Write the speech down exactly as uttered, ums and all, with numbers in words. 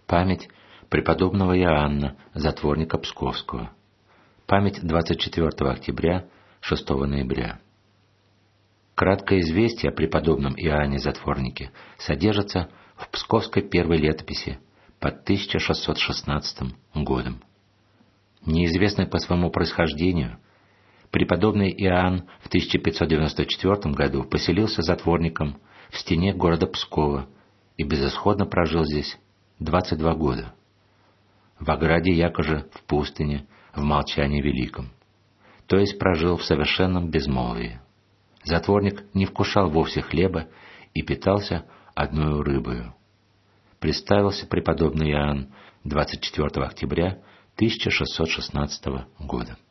Память преподобного Иоанна, затворника Псковского. Память двадцать четвёртого октября, шестого ноября. Краткое известие о преподобном Иоанне Затворнике содержится в Псковской первой летописи под тысяча шестьсот шестнадцатым годом. Неизвестный по своему происхождению, преподобный Иоанн в тысяча пятьсот девяносто четвёртом году поселился затворником в стене города Пскова и безысходно прожил здесь двадцать два года. В ограде якоже в пустыне, в молчании великом, то есть прожил в совершенном безмолвии. Затворник не вкушал вовсе хлеба и питался одною рыбою. Представился преподобный Иоанн двадцать четвёртого октября тысяча шестьсот шестнадцатого года.